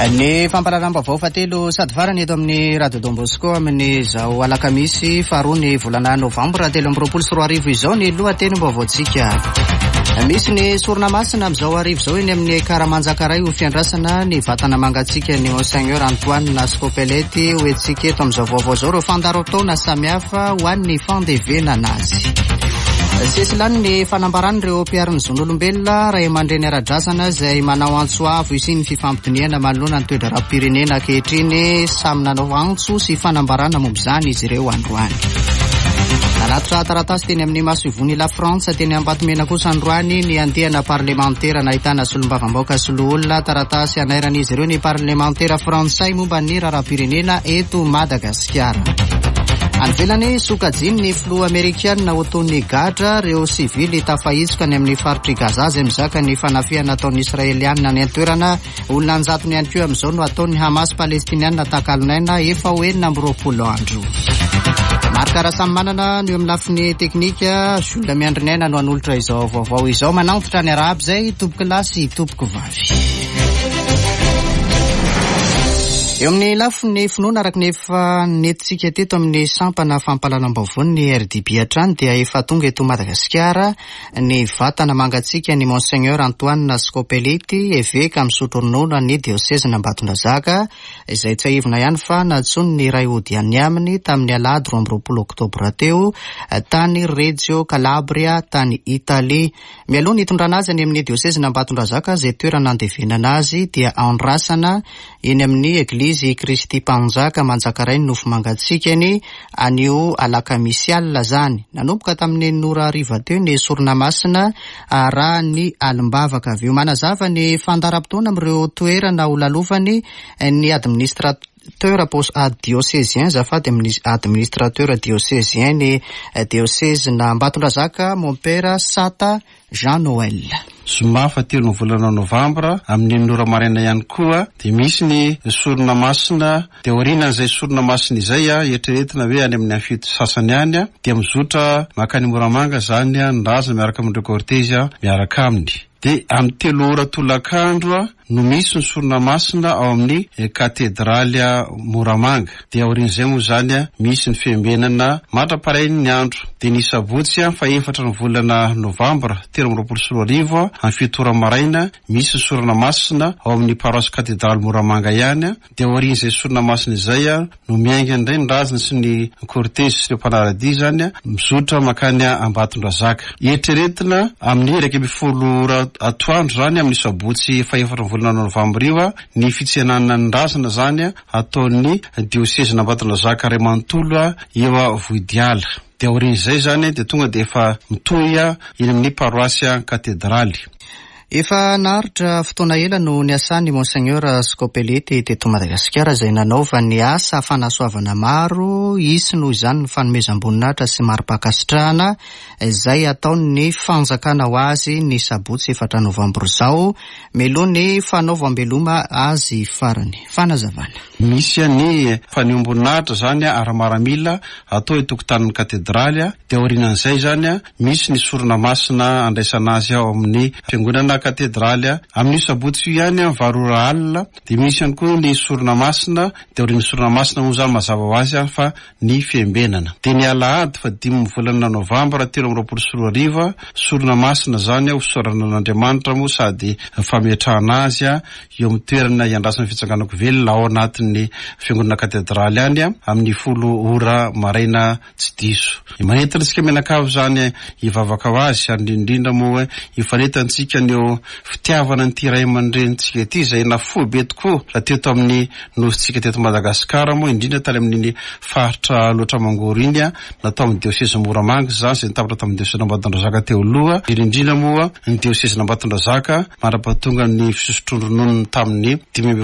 Ny fampalalam-baovao fatelo sady farany eto amin'ny Radio Don Bosco amin'ny zao alakamisy faharoa ny volana novambra 2024 izao ny lohateny-baovaontsika. Misy ny sorona masina amin'izao arivo izao eny amin'ny Karamanjakaray ho fiandrasana ny vatana mangatsiaka ny Monseigneur Antoine Scopelety hoentsika eto amin'izao vaovao izao ireo fandaharam-potoana samihafa ho an'ny fandevenana azy. Sesilany ny fanambaran'ireo mpiariny zon'olombelona ray aman-dreny ara-drazana izay manao antso avo isiny fifampidiniana manoloana ny toedra rapi-pirenena ankehitriny samy nanao antso sy fanambarana momba izany izy ireo androany. Nanatitra taratasy teny amin'ny masovony la France teny Ambatomena kosa androany ny andehana parlemantera nahitana solombavam-baoka soloolona taratasy anairan'izy ireo ny parlemantera frantsay momba ny raharaham-pirenena eto Madagasikara. Anvelany sokajiny ny filoha Amerikana ho toy gadra ireo sivily tafahitsika ny amin'ny faritry Gaza izay mizaka ny fanafihana ataon'ny Israeliana ny antoerana olona anjatony ihany koa amin'izao no ataon'ny Hamas Palestiniana takalonaina efa ho enina amby 20 andro. Marikara samy manana ny eo amin'ny lafiny teknika Jules Miandrinaina no anolotra izao vaovao izao manantitra ny arahaba izay tompoko lahy sy tompoko vavy. Eo amin'ny lafiny finoana araka ny efa nentintsika teto amin'ny sampana fampalalam-baovao ny RDB hatrany dia efa tonga eto Madagasikara ny vatana mangatsiaka ny Monseigneur Antoine Scopelety eveka misotro ronono ny diocèse Ambatondrazaka izay tsy aivina ihany fa natsony ny ray ody any aminy tamin'ny alahady 20 oktobra teo tany Reggio Calabria tany Italia. Mialoha nitondrana azy any amin'ny diocèse Ambatondrazaka izay toerana andevenana azy dia andrasana eny amin'ny eglizy Kristi Mpanjaka Manjakaray ny nofo mangatsikany anio alakamisy alina zany. Nanomboka tamin'ny nora hariva teo ny sorona masina raha ny alimbavaka avy eo manazava ny fandaharam-potoana amin'ireo toerana ho lalovany ny administrateur diocésien zafady administrateur diocésien ny diocèse na Ambatondrazaka mon père Sata Jean Noël. Zoma fahatelo ny volana novambra amin'ny nora maraina ihany koa dia misy ny sorona masina dia orinan'izay sorona masina izay eritreretina hoe any amin'ny fito sasany any dia mizotra makany Moramanga zany ndraza miaraka amin'ireo cortège miaraka aminy. Dia amin'ny 3 ora tolakandro no misy ny sorona masina ao amin'ny katedraly Moramanga. Dia orin'izay moa zany misy ny fiambenana matraparahiny ny andro. Dia ny sabotsy fa 4 ny volana novambra 2024 amin'ny 7 ora maraina misy ny sorona masina ao amin'ny paroisse katedraly Moramanga ihany. Dia orin'izay sorona masina izay no miainga indray ny razana sy ny cortège sy ny mpanaradia zany mizotra makany Ambatondrazaka. Eritreretina amin'ny 1 ora atoandro zany amin'ny sabotsy fa 4 volana novambra io ny fitsenanana ny razana zany ataon'ny diocèse Ambatondrazaka Ray Manontolo eo Voidiala. Dia orin'izay zany dia tonga dia efa mitohy eny amin'ny paroisse katedraly. Efa naharitra fotoana ela no niasany Monseigneur Scopelety teto Madagasikara izay nanaova ny asa fanasoavana maro isy noho izany ny fanomezam-boninahitra sy mari-pakasitrahana izay ataony fanjakana ho azy ny sabotsy 4 novambra izao meloha ny fanaovam-beloma azy farany. Fanazavana. Misy ny fanomboninahitra zany ara-maramila atao etokotanin'ny katedraly dia orinan'izay zany misy ny sorona masina andraisana azy ao amin'ny fiangonana katedraly amin'ny sabotsy ihany varora alina. Dia misy ihany koa ny sorona masina dia orin'ny sorona masina moa zany mazava ho azy fa ny fiambenana. Dia ny alahady fa 5 volana novambra 2024 sorona masina zany hosorana an'Andriamanitra moa sady fametrahana azy eo amin'ny toerana iandrasana fitsanganako velona ao anatin'ny fiangonana katedraly any amin'ny 10 ora maraina tsy diso. Manentana tsika menakavo zany hivavaka ho azy ary indrindra moa hifanetantsika ny fitiavana ny ray aman-drenitsika ity izay nafoa be tokoa raha teto amin'ny nositsika teto Madagasikara moa indrindra tany amin'ny faritra loatra mangoro iny natao amin'ny diocèse Moramanga zany izay nitapitra tamin'ny diocèse Ambatondrazaka teo aloha. Indrindra moa ny diocèse Ambatondrazaka marapatonga ny fisotrondrononony tamin'ny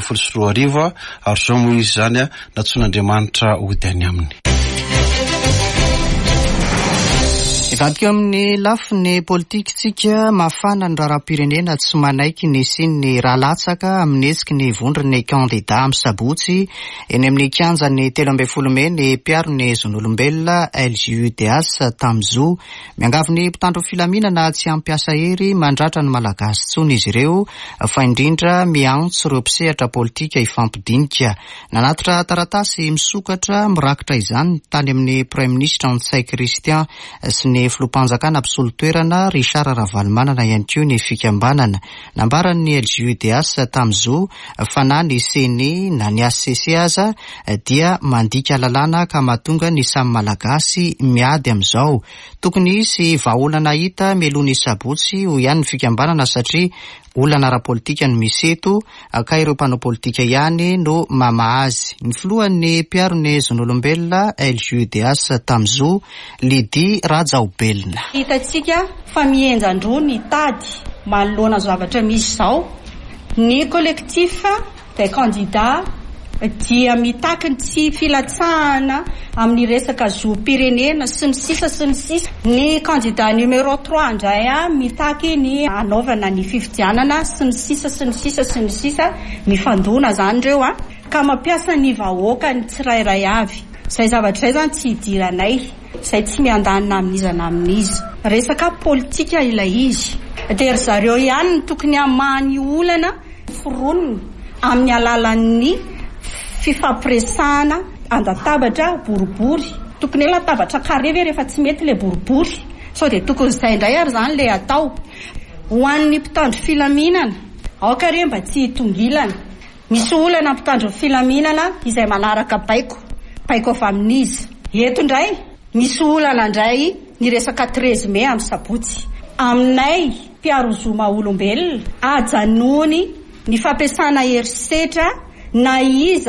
2024 ary zao moa izy zany natson'Andriamanitra ody any aminy. Ivadika amin'ny lafiny politikitsika mafana ny raharaham-pirenena tsy manaiky ny siny rahalatsaka amin'ny hetsiky ny vondrony kandida amin'ny sabotsy eny amin'ny kianjany 13 Mey ny mpiaro-ny zon'olombelona LJUDS Tamzo miangavy mpitandro filaminana tsy ampiasa hery mandratra ny malagasy tsony izy ireo fa indrindra miantso ireo mpisehatra politika ifampidinika. Nanatitra taratasy misokatra mirakitra izany tany amin'ny Premier Ministre Antsay Christian sy ny filohampanjakana mpisolo-toerana Richard Ravalomanana ihany koa ny fikambanana. Nambaran'ny LJUDS Tamzo fa na ny CENI na ny ACC aza dia mandika lalàna ka mahatonga ny samy malagasy miady amin'izao. Tokony hisy vahaolana hita mialohan'ny sabotsy ho ihany ny fikambanana satria olana ara-politika no misy eto ka ireo mpanao politika ihany no mama azy. Ny filohan'ny mpiaro-ny zon'olombelona LJUDS Tamzo Lidi Rajaobelona. Hitantsika fa mienjandro ny tady manoloana zavatra misy zao. Ny collectif des candidats dia mitaky tsy filatsahana amin'ny resaka zoom-pirenena sy ny sisa. Ny candidat numéro 3 indray mitaky ny anaovana ny fifidianana sy ny sisa mifandona zany reo ka mampiasa ny vahoaka ny tsirairay avy. Zay zavatra zany tsy idiranay, zay tsy miandanina amin'izy. Resaka politika ilay izy. Dia zareo ihany tokony hamany olana foronina amin'ny alalan'ny fifampiresahana andatabatra boribory. Tokony ela tabatra carré rehefa tsy mety le boribory. So dia tokony izay indray ary zany le atao. Ho an'ny mpitandro filaminana, aoka re mba tsy hitongilana. Misy olana mpitandro filaminana izay manaraka baiko avy amin'izy. Eto indray misy olana indray ny resaka 13 Mey amin'ny sabotsy. Aminay mpiaro zoma olombelona ajanony ny fampiasana herisetra na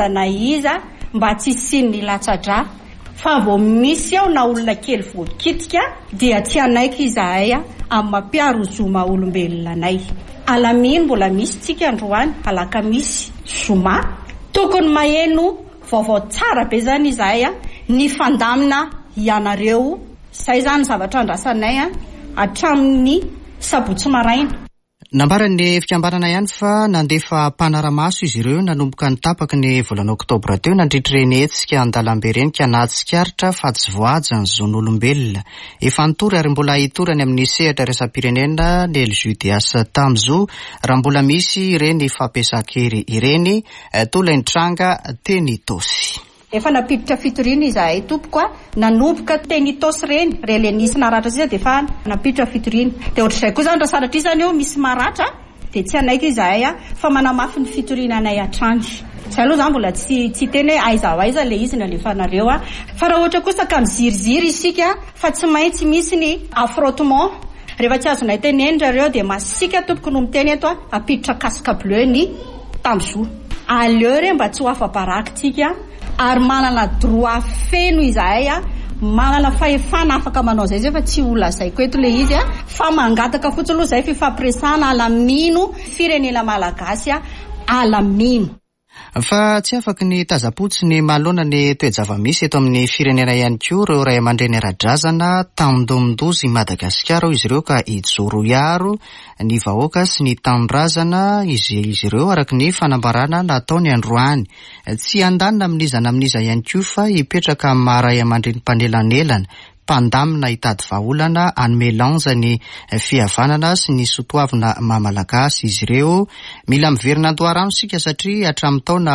iza mba tsy siny latsadra fa vao misy ao na olona kely voakitika dia tsy anaiky izahay amin'ny mampiaro zoma olombelona anay. Alaminy mbola misy tsika androany alakamisy zoma tokony maheno vaovao tsara be zany izahay ny fandamina ianareo. Zay zany zavatra andrasanay hatramin'ny sabotsy maraina. Nambaran'ny fikambanana ihany fa nandefa mpanaramaso izy ireo nanomboka nitapaky ny volana oktobra teo nandritra reny hetsika an-dalambe reny ka nahatsikaritra fa tsy voaja ny zon'olombelona. Efa nitory ary mbola hitorany amin'ny sehatra resam-pirenena ny LJUDS Tamzo raha mbola misy ireny fampiasan-kery ireny tolainy tranga teny tosy. Efa napiditra fitoriana izahay tompoko nanomboka teny tosy reny relenisi naratra sisa dia fa napiditra fitoriana. Dia ohatr'izay koa zany raha sanatria zany eo misy maratra dia tsy anaiky izahay fa manamafy ny fitoriana anay hatrany. Zay aloha zany mbola tsy teny hoe aiza le izy nalefanareo fa raha ohatra kosa ka miziriziry isika fa tsy maintsy misy ny affrontement. Rehefa tsy azonay teneny rareo dia masika tompoko no miteny eto apiditra casque bleu ny Tamzo. Aleo re mba tsy ho afa-baraky tsika ary manana droit feno izahay manana fahefana afaka manao zay fa tsy olona zay ko eto le izy fa mangataka fotsiny aloha zay fifampiresahana alamino firenena malagasy alamino. Fa tsy afaka ny tazapotsy ny malona ny toejava-misy eto amin'ny firenena ihany koa ireo ray aman-dreny ara-drazana tandomdozy Madagasikara izy ireo ka ijoro iaro ny vahoaka sy ny tanindrazana izy ireo araky ny fanambarana nataony androany. Tsy andanina amin'iza ihany koa fa hipetraka amin'ny maharay aman-dreny mpanelanelana mpandamina hitady vahaolana anome lanja ny fihavanana sy ny sotoavina mamalagasy izy ireo. Mila miverina andoharano sika satria hatramin'ny taona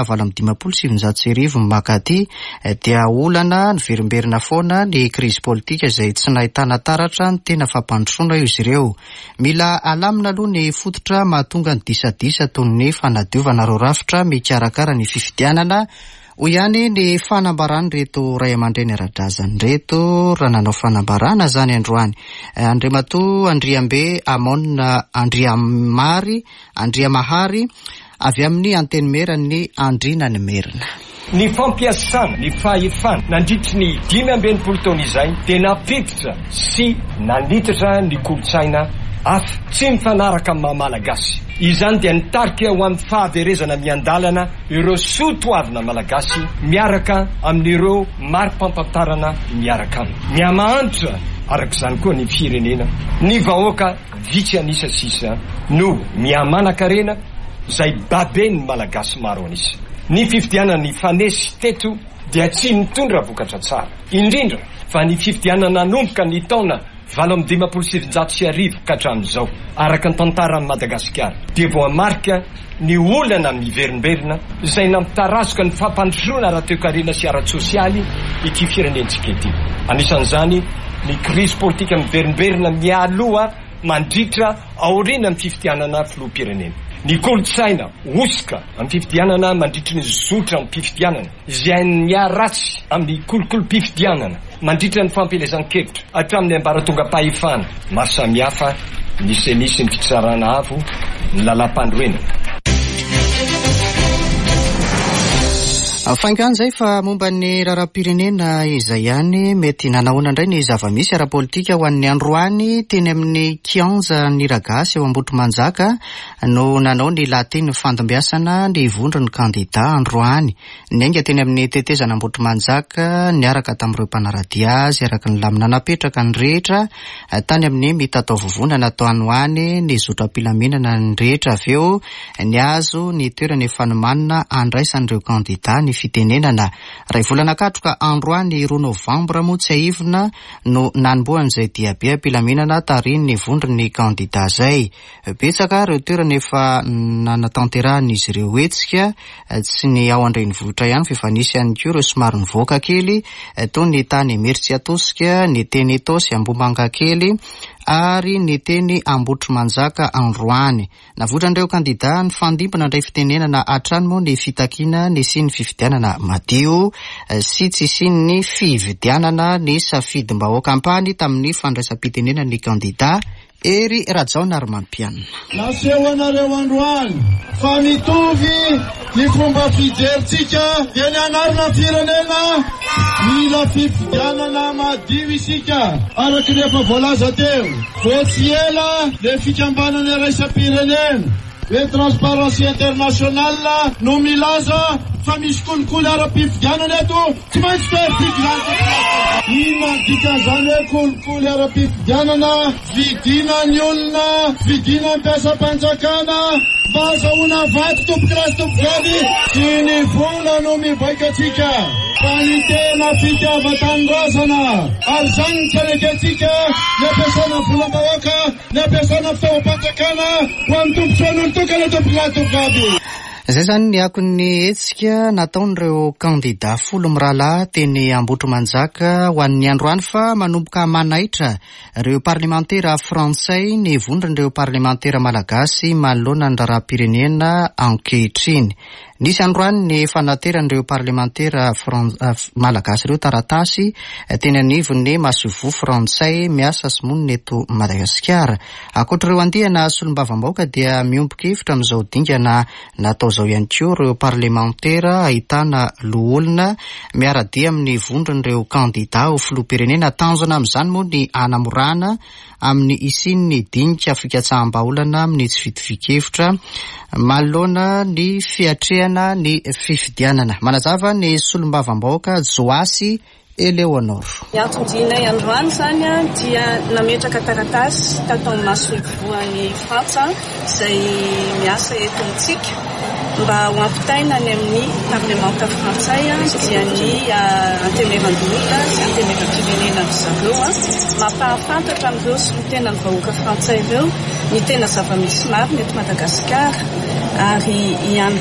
2017 makaty dia olana niverimberina foana ny krizy politika izay tsy nahitana taratra ny tena fampandrosoana izy ireo. Mila alamina aloha ny fototra mahatonga ny disadisa toy ny fanadiovana reo rafitra mikarakara ny fifidianana ho ihany ny fanambarany reto ray aman-dreny ara-drazana reto raha nanao fanambarana zany androany. Andriamatoa Andriambe Amona Andriamary Andriamahary avy amin'ny anteny merany Andrina ny merina. Ny fampiasana, ny fahefana nandritry ny 5 taona izay dia napetitra sy nanitatra ny kolotsaina hafa tsy mifanaraka amin'ny maha-malagasy. Izany dia nitarika ho amin'ny fahaverezana miandalana ireo soatoavina malagasy miaraka amin'ireo mari-pampatarana miaraka aminy. Miamahantra arak'izany koa ny firenena ny vahoaka vitsy anisa sisa no miamana-karena zay babeny malagasy maro anisa. Ny fifidianany fanesy teto dia tsy mitondra vokatra tsara indrindra fa ny fifidianana nanomboka ny taona 1970 ka hatramin'izao araka ny tantaran'i Madagasikara dia voamarika ny olana miverimberina izay namitarazoka ny fampandrosoana ara-toekarena sy ara-tsosialy ity firenentsika ity. Anisan'izany ny crise politika miverimberina mialoha mandritra aoriana ny fifidianana filoham-pirenena. Ny kolotsaina osika amin'ny fifidianana mandritra ny zotra amin'ny fifidianana izay miaratsy amin'ny kolokolo-pifidianana mandritra ny fampelezan-kevitra hatramin'ny ambaratonga-pahefana maro samihafa nisy ny fitsarana avo ny lalam-pandroenana. Faingana zay fa momba ny raharam-pirenena izay ihany mety nanahoana indray ny zava-misy ara-politika ho an'ny androany teny amin'ny kianja ny ragasy eo Ambotrimanjaka no nanao ny lateny ny fandambiasana ny vondro ny kandida androany. Nainga teny amin'ny tetezana Ambotrimanjaka niaraka tamin'ireo mpanaradia azy araka ny lamina napetraka ny rehetra tany amin'ny mitatao vovonana atao anoany ny zotra-pilaminana ny rehetra avy eo ny azo ny toerana fanomanana andraisan'ireo kandida ny fitenenana. Ray volana katroka androany 2 Novambra moa tsy aivina no nanomboan'izay diabe ampilaminana tariny ny vondro ny kandida zay. Betsaka ireo toerana efa nanatanterahan'izy ireo hetsika tsy ny ao an-drenivohitra ihany fa efa nisy ihany koa ireo somary nivoaka kely toy ny tany Meritsy Atosika, ny teny Etosy Ambomanga kely ary ny teny Ambotrimanjaka androany. Navotran'ireo kandida ny fandimpana indray fitenenana hatrany moa ny fitakiana ny sy ny fifidianana madio sy tsy sy ny fividianana ny safidim-bahoaka ampany tamin'ny fandraisam-pitenenana ny kandida Ery Rajaona ary mampianina. Naseho anareo androany fa mitovy ny fomba fijeritsika dia ny anarana firenena mila fifidianana madio isika araky rehefa voalaza teo vo tsy ela le fikambanana iraisam-pirenena le transparency internationale no milaza fa misy kolikoly ara-pifidianana eto tsy maintsy fertiglante ina dikan'izany hoe kolikoly ara-pifidianana vidina ny olona vidina ampiasam-panjakana mba azahoana vaty tompoky rasy tompokady sy ny vola no mibaika atsika fa ny tena fitiava-tanindrazana ary zany ny tsarekantsika ny ampiasana volam-bahoaka ny ampiasana fitaovam-panjakana ho amin'ny tompontsoan'olo tokana tompoky rasy tompokady. Zay zany ny akon'ny hetsika nataon'ireo kandida 10 mirahalahy teny Ambotrimanjaka ho an'ny androany fa manomboka manaitra ireo parlementera frantsay ny vondron'ireo parlementera malagasy manoloana ny raharam-pirenena ankehitriny. Nisy androany ny fanateran'ireo parlementera malagasy ireo taratasy teny anivon'ny masovo frantsay miasa sy monina eto Madagasikara. Akoatr'ireo andihana solombavam-bahoaka dia miomboka hevitra amin'izao dingana natao zao ihany koa ireo parlementera ahitana loholona miaradia amin'ny vondron'ireo kandida ho filoham-pirenena tanjona amin'izany moa ny hanamorana amin'ny isin'ny dinika fikatsaham-baolana amin'ny tsy vitifikevitra manoloana ny fiatrehana ny fifidianana. Manazava ny solombavam-bahoaka Joasy Eleonor. Ny antondinay androany zany dia nametraka taratasy tatao masovoan'ny Frantsa izay miasa eto amintsika mba ho ampitaina ny amin'ny parlementa frantsay dia ny anteneran-dohota sy anteneram-pirenena zareo mampahafantatra amin'ireo solon-tena ny vahoaka frantsay ireo ny tena zava-misy maro eto Madagasikara ary ihany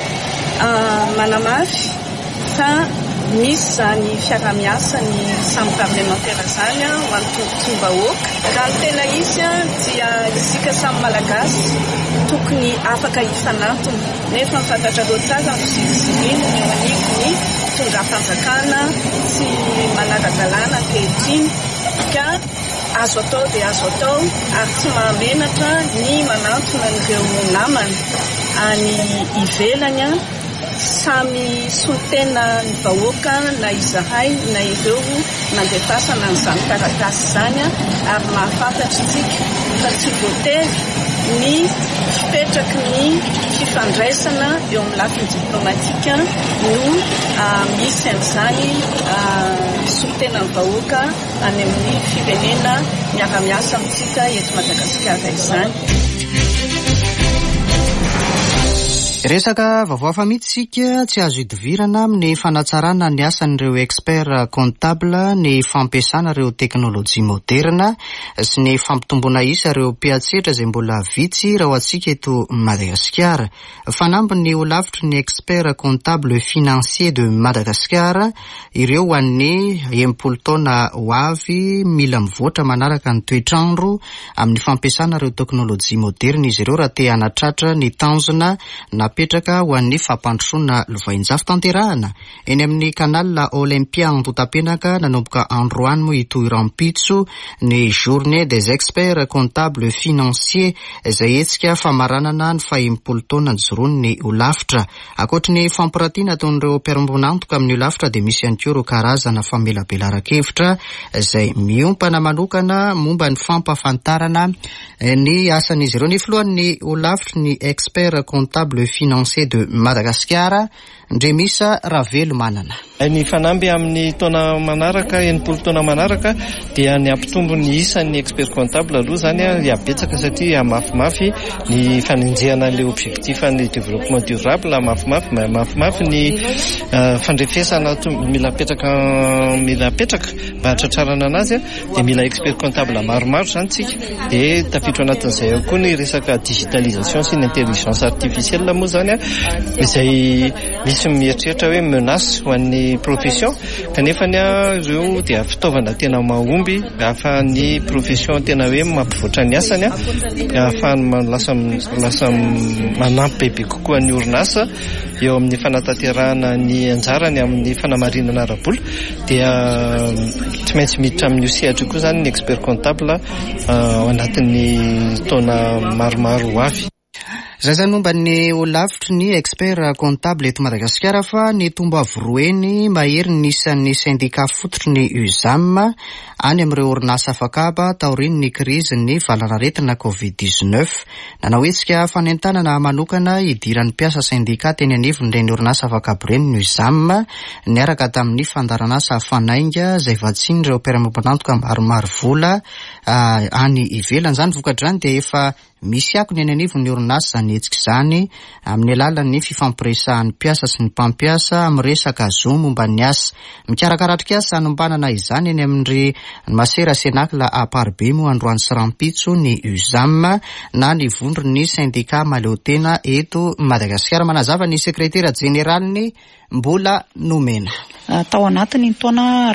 koa manamafy fa misy zany fiara-miasa ny samy parlementera zany ho an'ny tombotombahoaka. Raha ny tena izy dia isika samy malagasy tokony afaka hifanantona nefa mifantatra roa tsara ny fiziziviana ny eo anivony tondram-panjakana sy manara-dalàna ankehitriny ka azo atao dia azo atao ary tsy mahamenatra ny manantona n'ireo namany any ivelany samy solotena ny vahoaka na izahay na ireo nandefasana n'izany taratasy izany ary mahafantatra tsika fa tsy voatery ny fipetraky ny fifandraisana eo amin'ny lafiny diplomatika no misy an'izany solontenan'ny vahoaka any amin'ny firenena miara-miasa amintsika eto Madagasikara izany. Resaka vaovao hafa mihitsika tsy azo idivirana amin'ny fanatsarana ny asan'ireo expert comptable, ny fampiasana ireo teknolojia moderna sy ny fampitomboana isa ireo mpiatsetra izay mbola vitsy raha ho antsika eto Madagasikara. Fanambiny ho lavitry ny expert comptable financier de Madagasikara, ireo ho an'ny 80 taona ho avy mila mivoatra manaraka ny toetrandro amin'ny fampiasana ireo teknolojia moderna izy ireo raha te hanatratra ny tanjona napetraka ho an'ny fampandrosoana lovain-jafy tanterahana eny amin'ny kanal Olympia Antotapenaka nanomboka androany moa itoirampitso ny journée des experts comptables financiers izay etsika famaranana ny 80 taona nijoroany ho lavitra. Akoatra ny fampiratiana ataon'ireo mpiara-monantoka amin'ny ho lavitra dia misy ihany koa ireo karazana famelabelara-kevitra izay miompana manokana momba ny fampafantarana ny asan'izy ireo. Ny filohan'ny ho lavitra ny expert comptable financier de Madagascar, Ndremisa Ravelo Manana. Ny fanamby amin'ny taona manaraka, 80 taona manaraka, dia ny ampitombo ny isan'ny expert comptable aloha zany hiabetsaka satria mafimafy ny fanenjehana le objectif ny développement durable, mafimafy ny fandrefesana mila petraka mba hatratrarana anazy dia mila expert comptable maromaro zany tsika. Dia tafiditra anatin'izay ao koa ny resaka digitalisation sy ny intelligence artificielle moa zany izay misy mieritreritra hoe menace ho an'ny profession, kanefa ny ireo dia fitaovana tena mahomby ahafahan'ny profession tena hoe mampivoatra ny asany ahafahany lasa manampy bebe kokoa ny orinasa eo amin'ny fanatanterahana ny anjarany amin'ny fanamarinana ara-bola. Dia tsy maintsy miditra amin'ny sehatra koa zany ny expert comptable ao anatin'ny taona maromaro ho avy. Zay zany momba ny ho lavitry ny expert comptable eto Madagasikara fa ny tomba voroeny mahery ny isan'ny syndicat fototry ny USAM any amin'ireo orinasa afakaba taoriny ny krizy ny valanaretina COVID-19. Nanao etsika fanentanana manokana idiran'ny mpiasa syndicat teny anivon'ireny orinasa afakaba ireny ny USAM niaraka tamin'ny fandaranasa fanainga izay vatsiny ireo mpiara-miombonantoka maromaro vola any ivelany. Zany vokadrany dia efa misy ako ny anivon'ny orinasa zany etsika izany amin'ny alalan'ny fifampiresahan'ny mpiasa sy ny mpampiasa amin'ny resaka zo momba ny asa. Mikarakaratrika asa hanombanana izany eny amin'ny masera senakla aparbe moa androany Sirampitso ny USAM na ny vondro ny syndicat maleotena eto Madagasikara. Manazava ny sekretera generaliny Mbola Nomena. Tao anatiny taona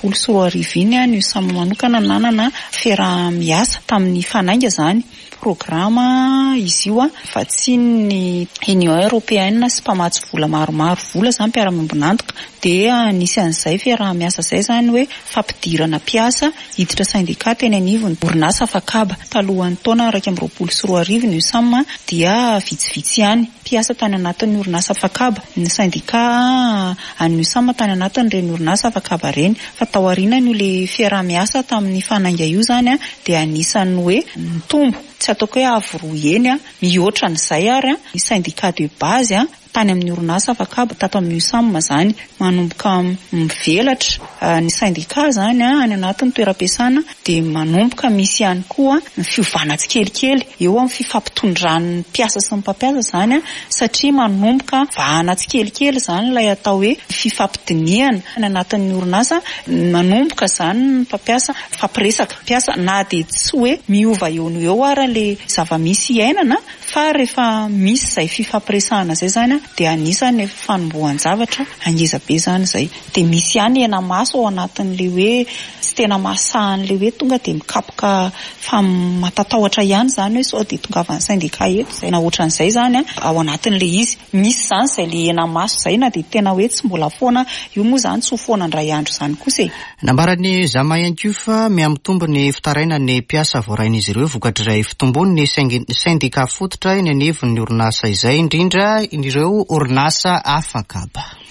2024 ny USAM manokana nanana fiarah-miasa tamin'ny fanainga zany programa izy io fa tsy ny Union Européenne sy mpamatsy vola maromaro vola zany mpiara-miombonantoka dia nisy an'izay fiarah-miasa zay zany hoe fampidirana mpiasa hiditra syndicat teny anivony orinasa afakaba. Talohan'ny taona 2024 ny USAM dia vitsivitsy ihany mpiasa tany anatin'ny orinasa afakaba, ny syndicat any USAM tany anatin'ny reny orinasa afakaba reny. Fa tao aorianany le fiarah-miasa tamin'ny fanainga io zany dia anisany hoe mitombo tsy ataoko hoe avoroeny mihoatra n'izay ary ny syndicat de base tany amin'ny orinasa afakaba tato amin'ny USAM zany manomboka mivelatra ny syndicat zany any anatin'ny toeram-piasana dia manomboka misy ihany koa ny fiovana tsikelikely eo amin'ny fifampitondrany mpiasa sy ny mpampiasa zany satria manomboka vahana tsikelikely zany ilay atao hoe fifampidiniana any anatin'ny orinasa. Manomboka zany ny mpampiasa fampiresaka mpiasa na dia tsy hoe miova eo no eo ary le zava-misy iainana fa rehefa misy izay fifampiresahana zay zany dia anisany fanombohan zavatra angeza be zany zay. Dia misy ihany hena maso ao anatin'le hoe tsy tena masahan'le hoe tonga dia mikapoka fa matatahotra ihany zany hoe sao dia tonga avan'ny syndicat eto zay na ohatran'izay zany ao anatin'le izy. Misy zany izay le hena maso zay na dia tena hoe tsy mbola foana io moa zany tsy ho foana ndray andro zany kosa e. Nambarany Zamayankufa miamitombo ny fitaraina ny mpiasa voarain'izy ireo vokatray fitombony ny syndicat fototra eny anivon'ny orinasa izay indrindra ireo orinasa afakaba.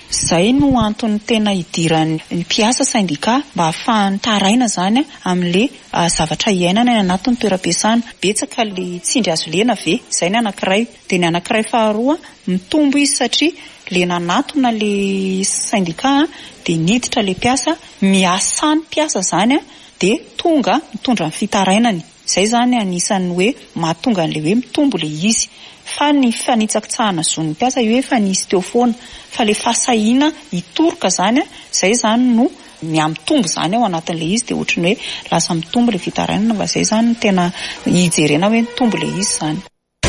Zay no antony tena idiran'ny mpiasa syndika mba ahafahany taraina zany amin'le zavatra iainana any anatin'ny toeram-piasana. Betsaka le tsindry azo lena ve, zay ny anankiray. De ny anankiray faharoa mitombo izy satria le nanatona le syndika de niditra le mpiasa, miasany mpiasa zany de tonga mitondra ny fitarainany. Zay zany anisan'ny hoe mahatonga an'le hoe mitombo le izy. Fa ny fanitsakitsahana zon'ny mpiasa io efa nisy teo foana, fa le fasahiana hitoroka zany zay zany no miamitombo zany ao anatin'le izy, de ohatrany hoe lasa mitombo le fitarainana, fa zay zany tena hijerena hoe mitombo le izy zany.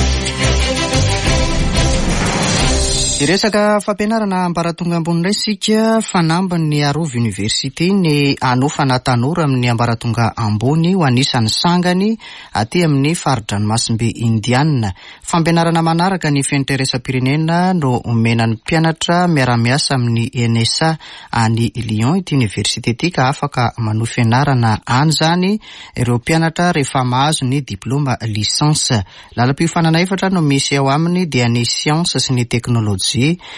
Resaka fampianarana ambaratonga ambony indray sika, fanambin'ny Arova Université ny anofana tanora amin'ny ambaratonga ambony ho anisan'ny sangany aty amin'ny faridranomasimbe Indiana. Fampianarana manaraka ny fianteresam-pirenena no omenan'ny mpianatra miara-miasa amin'ny NSA any Lyon ity université ity ka afaka manohy fianarana any zany ireo mpianatra rehefa mahazo ny diplôma licence. Lalam-piofanana efatra no misy ao aminy dia ny siansa sy ny teknôlôjia,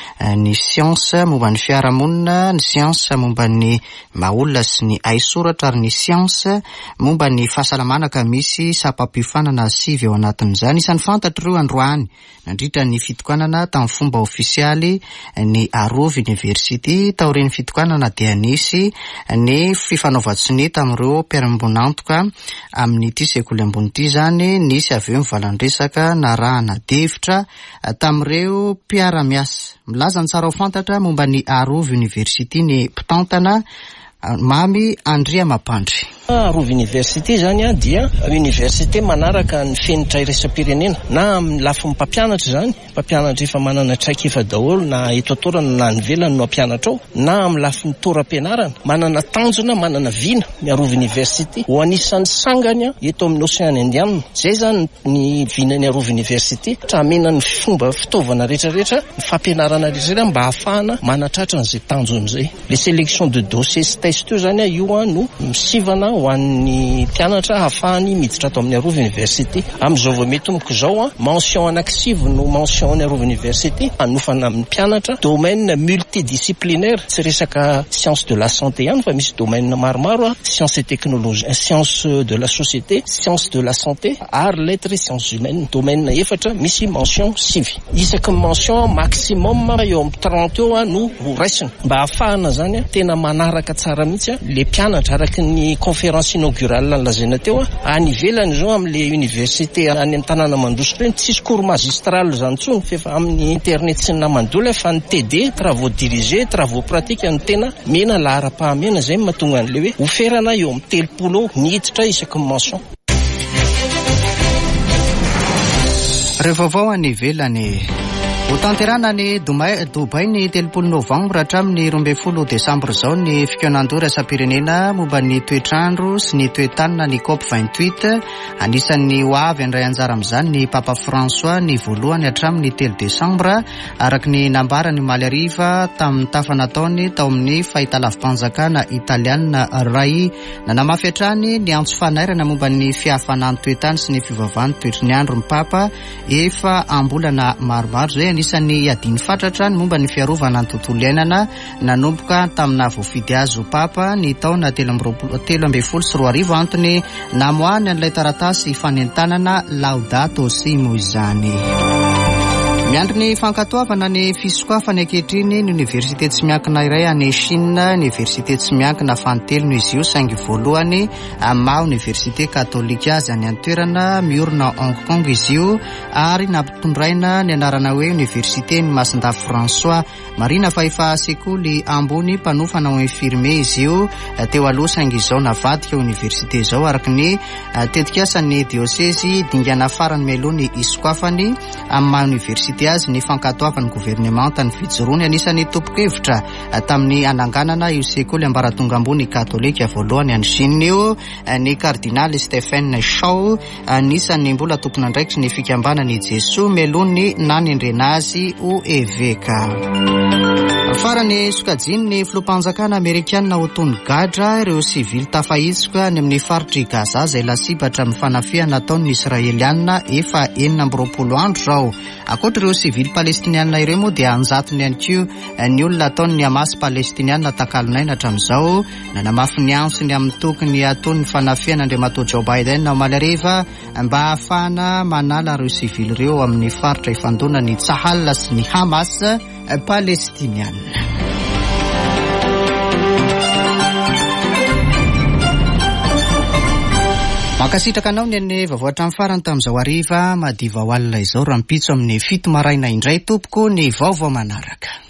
ny siansa momba ny fiarahamonina, ny siansa momba ny maolona sy ny aisoratra, ary ny siansa momba ny fahasalamana ka misy sapam-piofanana 5 ao anatin'izany. Isan'ny fantatro ireo androany nandritra ny fitokanana tamin'ny fomba ofisialy ny Arova University. Taorian'ny fitokanana dia nisy ny fifanaovan-tsiny tamin'ireo mpiara-mibonantoka amin'ity sekoly ambony ity zany, nisy avy eo mivalan-dresaka narahana devitra tamin'ireo mpiara-miasa. Milaza ny tsara ho fantatra momba ny Arova University ny mpitantana Mamy Andria Mapandry. Arova Université zany dia université manaraka ny fenitra iraisam-pirenena, na amin'ny lafiny mpampianatra zany, mpampianatra efa manana traikefa daholo na eto atorana na nivelany no ampianatra ao, na amin'ny lafiny toram-pianarana manana tanjona, manana vina ny Arova Université ho anisan'ny sangany eto amin'ny Océan Indien. Zay zany ny vinany Arova Université, tramena ny fomba fitaovana rehetrarehetra, ny fampianarana rehetrarehetra mba ahafahana manatratra an'izay tanjona zay. Le sélection de dossiers test zany io no misivana ho an'ny mpianatra ahafahany miditra ato amin'ny Arova Université. Amin'izao vao mety tomoko zao mention anankisivy no mention ny Arova Université anofana amin'ny mpianatra domaine multidisciplinaire, tsy resaka science de la santé ihany fa misy domaine maromaro, science et technologie, science de la société, science de la santé, arts, lettres et sciences humaines. Domaine efatra misy mention sivy. Isaky mention maximum eo amin'ny 30 eo no ho raisina mba ahafahana zany tena manaraka tsara mihitsy le mpianatra araky ny conférence inaugurale nalazaina teo any ivelany zao amin'le université any amin'ny tanàna mandroso reny tsisy cours magistral zany tsony fa amin'ny internet sy ny namandola fa ny TD, travaux dirigés, travaux pratiques ny tena mena lahara-pahamena, zay mahatonga an'le hoe oferana eo amin'ny 30 niditra isaky mention. Rehefa vao any ivelany ho tanterana ny Dubai ny 30 Novambra hatramin'ny 12 Desambra zao ny fikaonan-doha iraisam-pirenena momba ny toetrandro sy ny toetanina ny COP28. Anisan'ny ho avy andray anjara amin'izany ny Papa François ny voalohany hatramin'ny 3 Desambra araky ny nambarany maly ariva tamin'ny tafanataony tao amin'ny fahitalavim-panjakana italiana Rai. Nanamafy hatrany ny antso fanairana momba ny fihafanan'ny toetany sy ny fivavahan'ny toetry ny andro ny Papa efa ambolana maromaro. Zay anisan'ny adiny fatratra ny momba ny fiarovana ny tontolo iainana nanomboka tamina voafidy azy ho Papa ny taona 13 antony namoahany an'ilay taratasy fanentanana Laudato Si izany. Miandry ny fankatoavana ny fisokoafany ankehitriny ny université tsy miankina iray any Chine, université tsy miankina fanontelo izy io saingy voalohany maha université katolika azy any an-toerana miorina Hong Kong izy io ary nampitondraina ny anarana hoe université ny Masinda François. Marina fa efa sekoly ambony mpanofana ho infirmier izy io teo aloha saingy izao navadika université zao araky ny tetikasan'ny diocèse dingana farany melohany isokoafany amin'ny maha université azy ny fankatoavan'ny gouvernemanta ny fijoroany. Anisan'ny tompo-kevitra tamin'ny ananganana io sekoly ambaratonga ambony katolika voalohany any Chine io ny kardinaly Stephen Shaw, anisan'ny mbola tompon'andraikitry ny fikambanany Jesoa melony na nendrena azy ho eveka. farany sokajiny ny filohampanjakana amerikanina ho tony gadra ireo sivily tafahitsika ny amin'ny faritry Gaza izay lasibatra amin'ny fanafiana nataon'ny Israelianina efa 20 andro zao. Ankoatra ireo sivily palestinianina ireo moa dia anjatony ihany koa ny olona ataon'ny Hamas palestinianina takalinaina hatramin'izao nanamafy ny ansiny amin'ny tokony ataon'ny fanafiana Andriamatoa Joe Biden ao Malariva mba ahafahana manala ireo sivily ireo amin'ny faritra ifandonany Tsahal sy ny Hamas palestinianina. Mankasitraka anao ny an'ny vaovao farany tamin'izao hariva madiva ho alina izao raha mipitso amin'ny 7 maraina indray tompoko ny vaovao manaraka.